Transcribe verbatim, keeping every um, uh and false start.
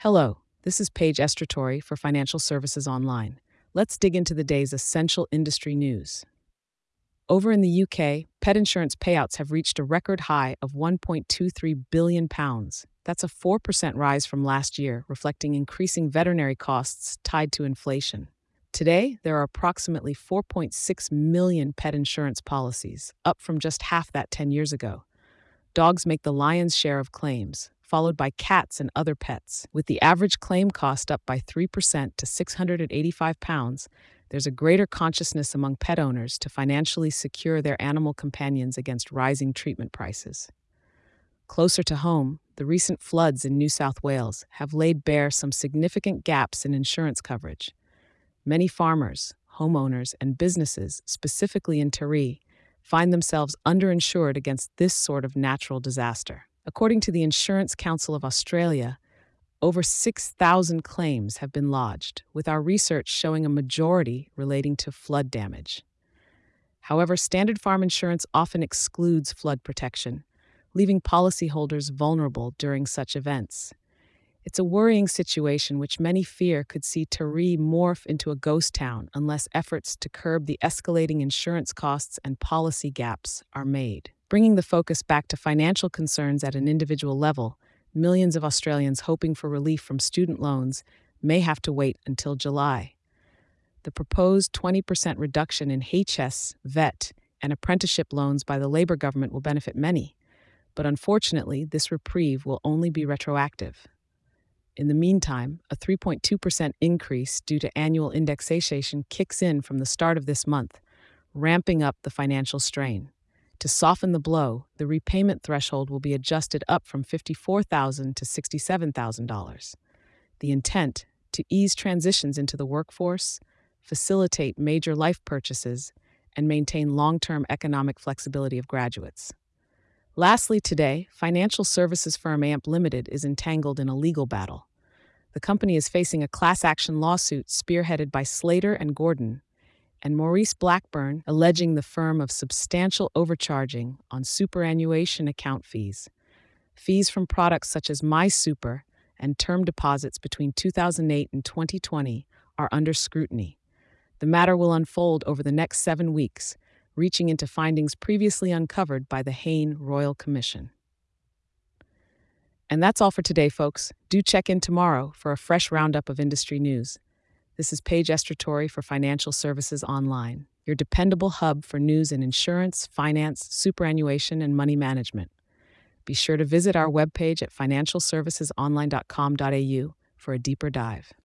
Hello, this is Paige Estratori for Financial Services Online. Let's dig into the day's essential industry news. Over in the U K, pet insurance payouts have reached a record high of one point two three billion pounds. That's a four percent rise from last year, reflecting increasing veterinary costs tied to inflation. Today, there are approximately four point six million pet insurance policies, up from just half that ten years ago. Dogs make the lion's share of claims, followed by cats and other pets. With the average claim cost up by three percent to six hundred eighty-five pounds, there's a greater consciousness among pet owners to financially secure their animal companions against rising treatment prices. Closer to home, the recent floods in New South Wales have laid bare some significant gaps in insurance coverage. Many farmers, homeowners, and businesses, specifically in Taree, find themselves underinsured against this sort of natural disaster. According to the Insurance Council of Australia, over six thousand claims have been lodged, with our research showing a majority relating to flood damage. However, Standard Farm Insurance often excludes flood protection, leaving policyholders vulnerable during such events. It's a worrying situation which many fear could see Taree morph into a ghost town unless efforts to curb the escalating insurance costs and policy gaps are made. Bringing the focus back to financial concerns at an individual level, millions of Australians hoping for relief from student loans may have to wait until July. The proposed twenty percent reduction in H S, V E T, and apprenticeship loans by the Labor government will benefit many, but unfortunately, this reprieve will only be retroactive. In the meantime, a three point two percent increase due to annual indexation kicks in from the start of this month, ramping up the financial strain. To soften the blow, the repayment threshold will be adjusted up from fifty-four thousand dollars to sixty-seven thousand dollars. The intent, to ease transitions into the workforce, facilitate major life purchases, and maintain long-term economic flexibility of graduates. Lastly, today, financial services firm A M P Limited is entangled in a legal battle. The company is facing a class action lawsuit spearheaded by Slater and Gordon, and Maurice Blackburn alleging the firm of substantial overcharging on superannuation account fees. Fees from products such as MySuper and term deposits between two thousand eight and twenty twenty are under scrutiny. The matter will unfold over the next seven weeks, reaching into findings previously uncovered by the Hayne Royal Commission. And that's all for today, folks. Do check in tomorrow for a fresh roundup of industry news. This is Paige Estratori for Financial Services Online, your dependable hub for news in insurance, finance, superannuation, and money management. Be sure to visit our webpage at financial services online dot com dot a u for a deeper dive.